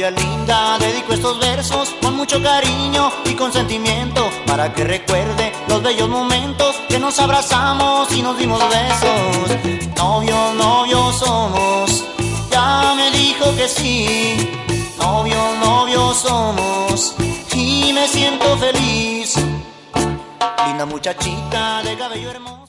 novia linda, dedico estos versos con mucho cariño y con sentimiento, para que recuerde los bellos momentos que nos abrazamos y nos dimos besos. Novios, novios somos, ya me dijo que sí. Novios, novios somos y me siento feliz. Linda muchachita de cabello hermoso.